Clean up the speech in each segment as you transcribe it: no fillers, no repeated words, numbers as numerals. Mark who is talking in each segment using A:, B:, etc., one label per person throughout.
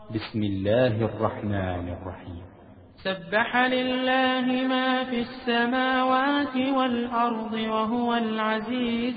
A: بسم الله الرحمن الرحيم.
B: سبح لله ما في السماوات والأرض وهو العزيز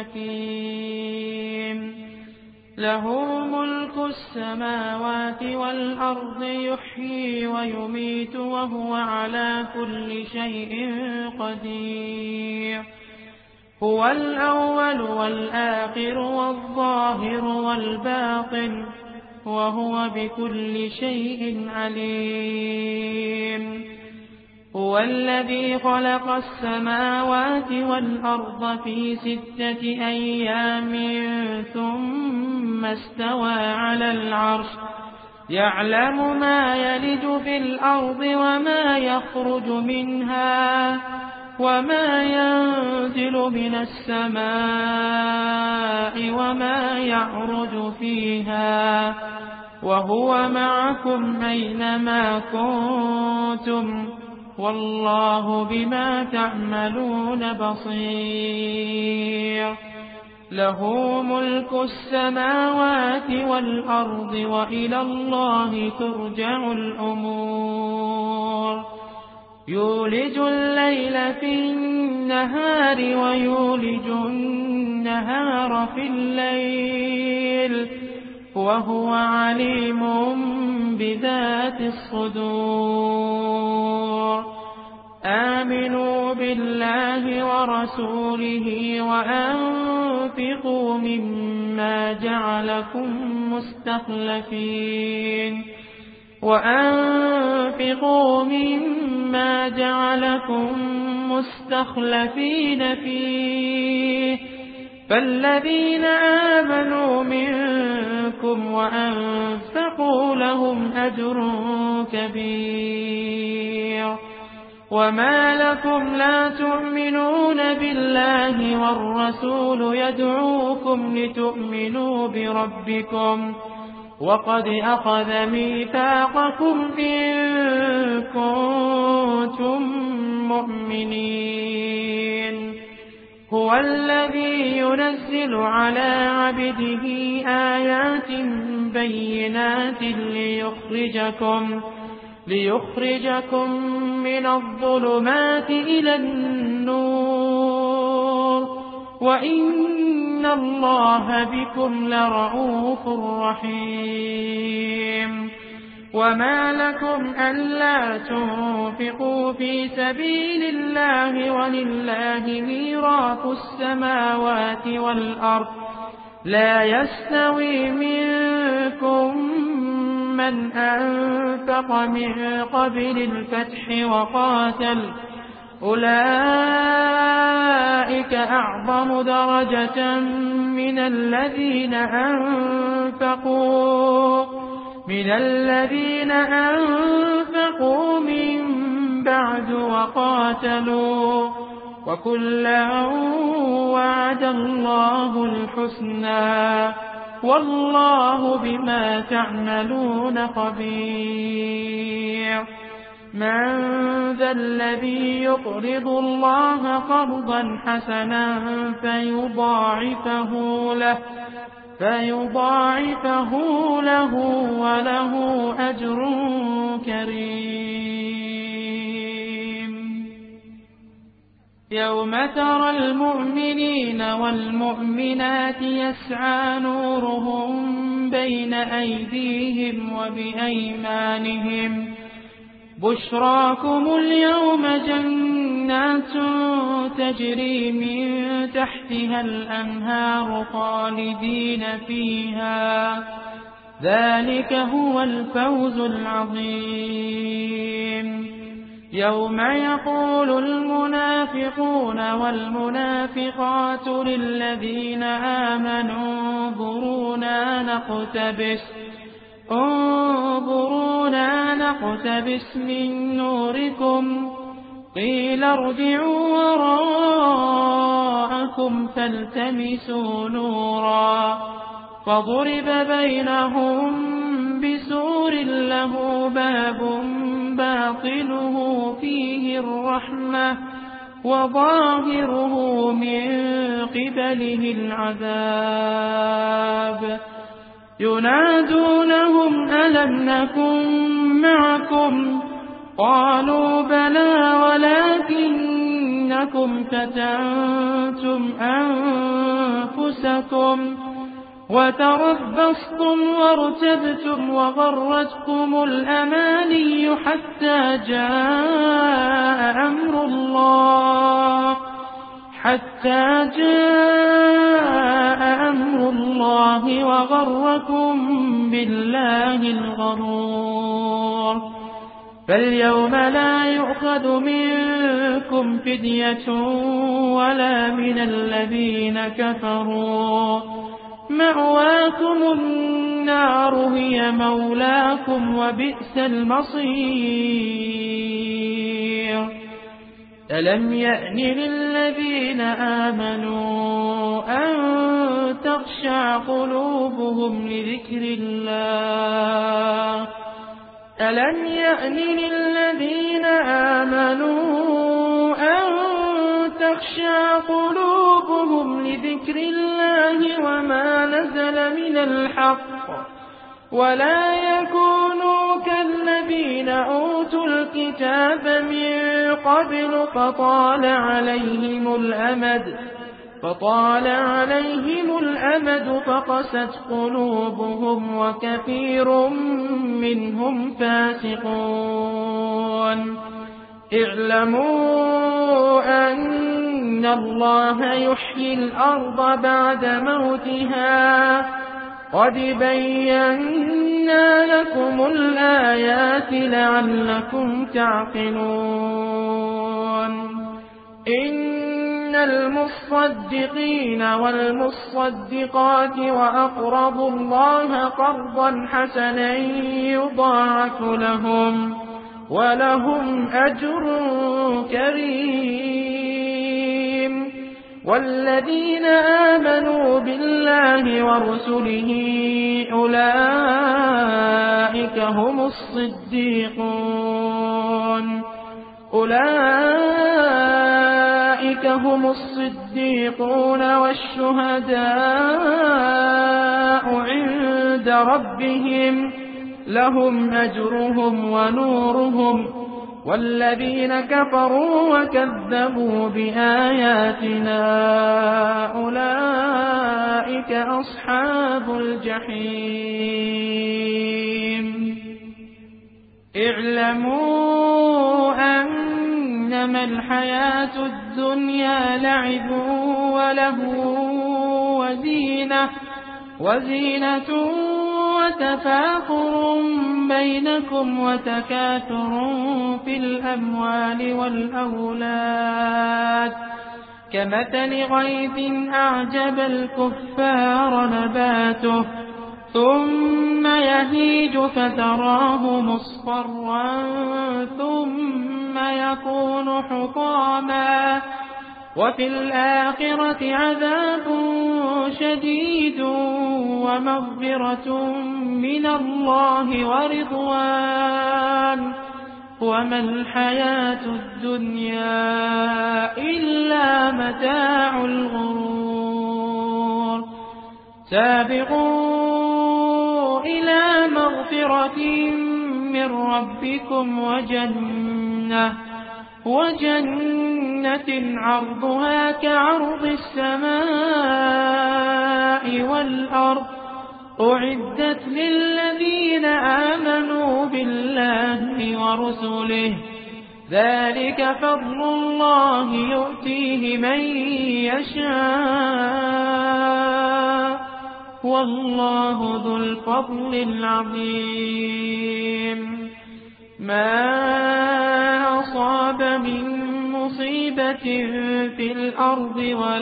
B: الحكيم. له ملك السماوات والأرض يحيي ويميت وهو على كل شيء قدير. هو الأول والآخر والظاهر والباطن وهو بكل شيء عليم. هو الذي خلق السماوات والأرض في 6 أيام ثم استوى على العرش يعلم ما يلج في الأرض وما يخرج منها وما ينزل من السماء وما يعرج فيها وهو معكم أينما كنتم والله بما تعملون بصير. له ملك السماوات والأرض وإلى الله ترجع الأمور. يولج الليل في النهار ويولج النهار في الليل وهو عليم بذات الصدور. آمنوا بالله ورسوله وأنفقوا مما جعلكم مستخلفين فيه فالذين آمنوا منكم وأنفقوا لهم أجر كبير. وما لكم لا تؤمنون بالله والرسول يدعوكم لتؤمنوا بربكم وقد أخذ ميثاقكم إن كنتم مؤمنين. هو الذي ينزل على عبده آيات بينات ليخرجكم من الظلمات إلى النور وإن الله بكم لرءوف رحيم. وما لكم ألا تنفقوا في سبيل الله ولله ميراث السماوات والأرض لا يستوي منكم من أنفق من قبل الفتح وقاتل أولئك أعظم درجة من الذين أنفقوا من بعد وقاتلوا وكلا وعد الله الحسنى والله بما تعملون خبير. من ذا الذي يقرض الله قرضا حسنا فيضاعفه له وله أجر كريم. يوم ترى المؤمنين والمؤمنات يسعى نورهم بين أيديهم وبأيمانهم بشراكم اليوم جنات تجري من تحتها الأنهار خالدين فيها ذلك هو الفوز العظيم. يوم يقول المنافقون والمنافقات للذين آمنوا انظرونا نقتبس من نوركم قيل ارجعوا وراءكم فالتمسوا نورا فضرب بينهم بسور له باب باطنه فيه الرحمة وظاهره من قبله العذاب ينادونهم ألم نكن معكم قالوا بلى ولكنكم فتنتم أنفسكم وتربصتم وارتبتم وغرتكم الأماني حتى جاء أمر الله وغركم بالله الغرور فاليوم لا يؤخذ منكم فدية ولا من الذين كفروا مأواكم النار هي مولاكم وبئس المصير ألم يأن للذين آمنوا أن تخشع قلوبهم لذكر الله ألم يأن للذين آمنوا أن تخشع قلوبهم لذكر الله وما نزل من الحق ولا يكونوا كالذين أوتوا الكتاب من قبل فطال عليهم الأمد فقست قلوبهم وكثير منهم فاسقون اعلموا أن الله يحيي الأرض بعد موتها قد بينا لكم الآيات لعلكم تعقلون إن المصدقين والمصدقات وأقرضوا الله قرضا حسنا يضاعف لهم ولهم أجر كريم والذين آمنوا بالله ورسله أولئك هم الصديقون والشهداء عند ربهم لهم أجرهم ونورهم والذين كفروا وكذبوا بآياتنا أولئك أصحاب الجحيم اعلموا أنما الحياة الدنيا لعب وله وزينة وتفاخر بينكم وتكاثر في الأموال والأولاد كمثل غيث أعجب الكفار نباته ثم يهيج فتراه مصفرا ثم يكون حطاما وفي الآخرة عذاب شديد ومغفرة من الله ورضوان وما الحياة الدنيا إلا متاع الغرور سابقوا إلى مغفرة من ربكم وجنة عرضها كعرض السماء والأرض أعدت للذين آمنوا بالله ورسله ذلك فضل الله يؤتيه من يشاء والله ذو الفضل العظيم ما أصاب من مصيبة في الأرض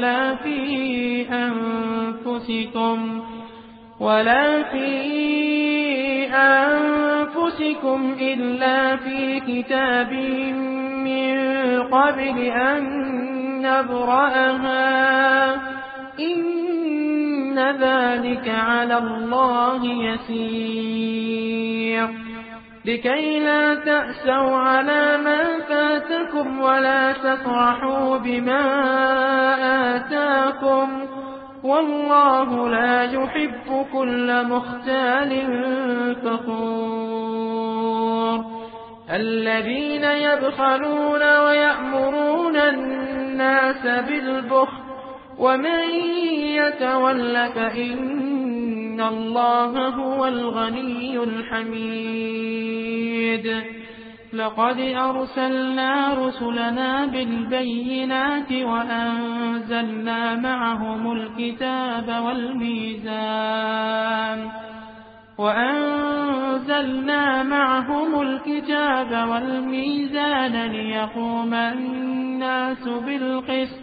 B: ولا في أنفسكم إلا في كتاب من قبل أن نبرأها إن ذلك على الله يسير لكي لا تأسوا على ما فاتكم ولا تفرحوا بما آتاكم والله لا يحب كل مختال فخور الذين يبخلون ويأمرون الناس بالبخل ومن يتول فإن الله هو الغني الحميد لقد أرسلنا رسلنا بالبينات وأنزلنا معهم الكتاب والميزان ليقوم الناس بالقسط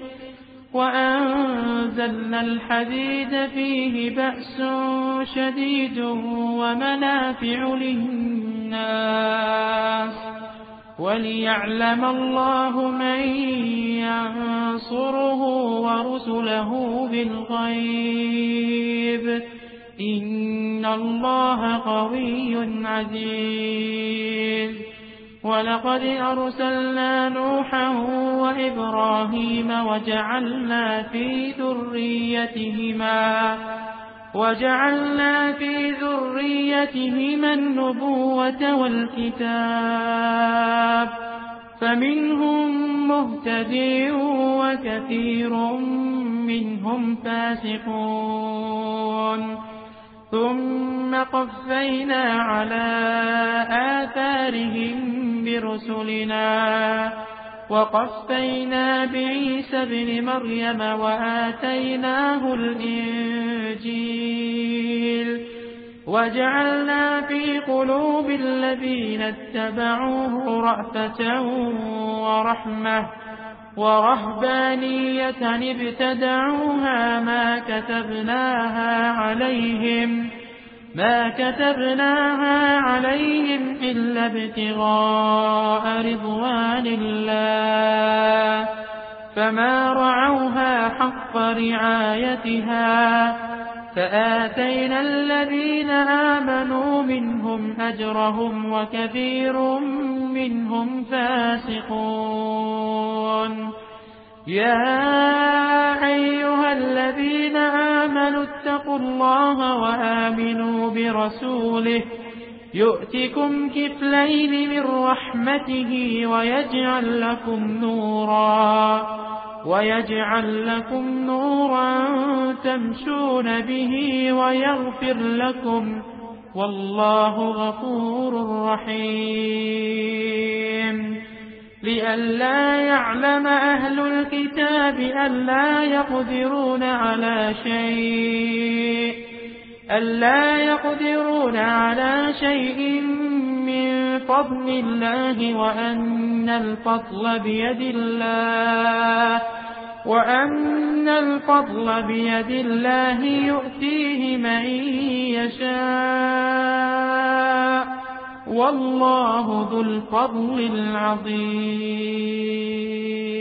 B: وأنزلنا الحديد فيه بأس شديد ومنافع للناس وليعلم الله من ينصره ورسله بالغيب إن الله قوي عزيز ولقد أرسلنا نوحا وإبراهيم وجعلنا في ذريتهما النبوة والكتاب فمنهم مهتد وكثير منهم فاسقون ثم قفينا على آثارهم برسلنا وقفينا بعيسى ابن مريم وآتيناه الإنجيل وجعلنا في قلوب الذين اتبعوه رأفة ورحمة ورهبانية ابتدعوها ما كتبناها عليهم إلا ابتغاء رضوان الله فما رعوها حق رعايتها فآتينا الذين آمنوا منهم أجرهم وكثير منهم فاسقون يا أيها الذين آمنوا اتقوا الله وآمنوا برسوله يؤتكم كفلين من رحمته ويجعل لكم نورا تمشون به ويغفر لكم والله غفور رحيم لئلا يعلم أهل الكتاب ألا يقدرون على شيء من فضل الله وأن الفضل بيد الله يؤتيه من يشاء والله ذو الفضل العظيم